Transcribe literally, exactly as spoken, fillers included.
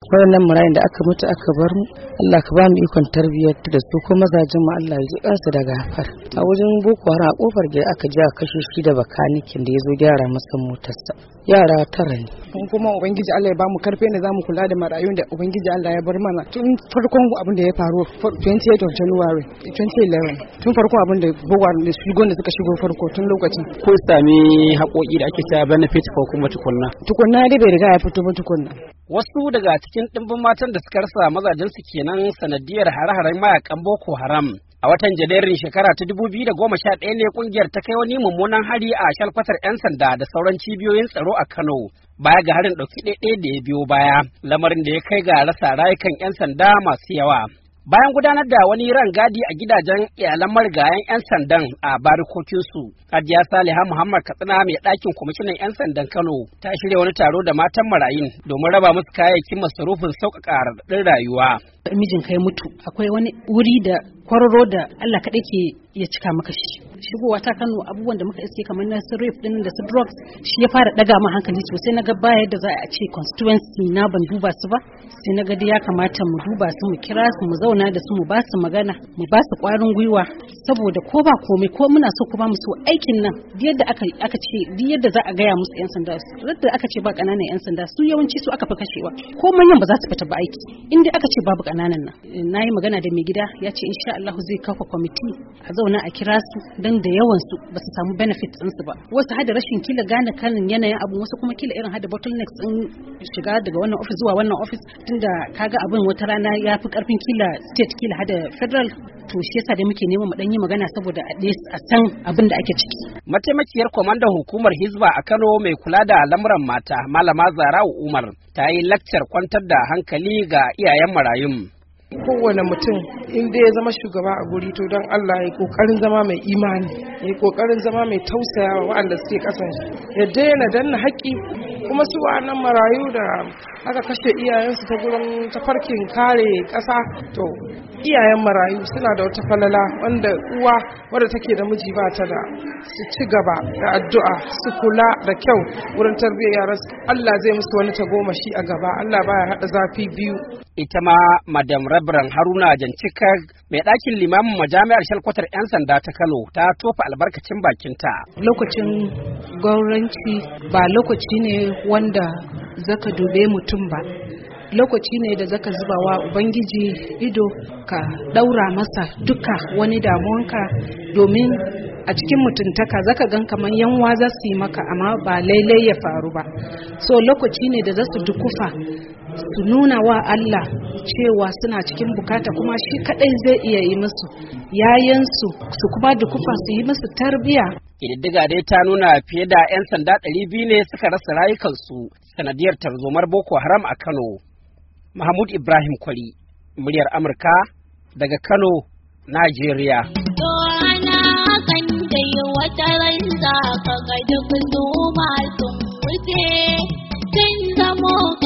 wannan marayin da aka mutu aka bar mu Allah ka ba mu ikon tarbiyyar da su ko mazajin mu Allah ya ji kansu da gafar. A wajen Boko Haram a kofar da aka ji a kashe shi da bakanikin da ya zo gyara masa motarsa. Yara tara ne. Kuma ubangiji Allah ya ba mu karfe ne zamu kula da marayun da ubangiji Allah ya bar mana tun farkon abin da ya faru twenty-eighth of January twenty eleven tun farkon abin da Boko Haram da shigo da suka shigo farko tun lokacin. Ko sami haƙoƙi da ake cewa benefit ko kuma tukunna. Tukunna dai bai riga ya fito ba tukunna. Wasu daga cikin ɗimbin matan da suka rasa mazajensu kenan sanadiyar hare-haren mayakan Boko Haram. A watan Janairun shekara ta dubu biyu da goma sha ɗaya ne kungiyar ta kai wani mummunan hari a shalkwatar 'yan sanda da sauran cibiyoyin tsaro a Kano. Baya ga harin ɗauki ɗaiɗaya da ya biyo baya, lamarin da ya kai ga rasa rayukan 'yan sanda masu yawa. Bayan gudanar da wani rangadi a gidajen iyalan marigayen 'yan sandan a barikokinsu, Hajiya Saliha Muhammad Katsina mai ɗakin kwamishinan 'yan sandan Kano ta shirya wani taro da matan marayun domin raba musu kayayyakin masarufin sauƙaƙa raɗaɗin rayuwa. Mijin kai mutu akwai wani wuri da kwararo da Allah kaɗai ke ya cika maka shi. Shigowa ta Kano abubuwan da muka iske kamar na su rape din da su drugs shi ya fara daga mu hankali sosai na ga baya da za a ce constituency na ban duba su ba sai na ga ya kamata mu duba su mu kira su mu zauna da su mu ba su magana mu ba su ƙwarin gwiwa saboda ko ba komai ko muna so ku ba mu so aikin nan yadda aka aka ce yadda za a gaya musu yan sanda yadda aka ce ba ƙananan yan sanda su yawanci su aka fi kashewa ko manyan ba za su fita ba aiki in dai aka ce babu ƙananan nan nayi magana da mai gida ya ce insha Allah zai kafa kwamiti a zauna a kira su dan da yawan su ba su samu benefits ɗinsu ba wasu hada rashin kila gane kanin yanayin abu wasu kuma kila irin hada bottlenecks din shiga daga wannan office zuwa wannan office tunda kaga abin wata rana ya fi karfin kila state kila hada federal to shi yasa da muke neman mu dan yi magana saboda a san abin da ake ciki. Mataimakiyar kwamandan hukumar Hizba a Kano mai kula da lamuran mata Malama Zara'u Umar ta yi lakcar kwantar da hankali ga iyayen marayun. Kowane mutum in dai ya zama shugaba a guri to don Allah ya kokarin zama mai imani ya kokarin zama mai tausayawa waɗanda suke kasan shi ya daina danna haƙƙi kuma su wa'annan marayu da aka kashe iyayensu ta gurin tafarkin kare ƙasa to iyayen marayu suna da wata falala wanda uwa wadda take da miji ba ta da su ci gaba da addu'a su kula da kyau wurin tarbiyyar yaran Allah zai musu wani tagomashi a gaba Allah baya haɗa zafi biyu. Ita ma Madam Rabran Haruna Jancika mai ɗakin limamin majami'ar shalkwatar 'yan sanda ta Kano ta tofa albarkacin bakinta. Lokacin gwauranci ba lokaci ne wanda zaka dube mutum ba. Lokaci ne da zaka zuba wa Ubangiji ido ka ɗaura masa duka wani damuwanka domin a cikin mutuntaka zaka gan kamar yanwa za su yi maka amma ba lailai ya faru ba. So lokaci ne da za su dukufa su nuna wa Allah cewa suna cikin bukata kuma shi kadai zai iya yi musu yayansu su kuma dukufa su yi musu tarbiya. Ƙididdiga dai ta nuna fiye da 'yan sanda ɗari biyu ne suka rasa rayukansu sanadiyar tarzomar Boko Haram a Kano. Mahmud Ibrahim Kwari, muryar Amurka daga Kano, Najeriya. To ana kan dai wata ran za ka ga duk zuma sun wuce sun zamo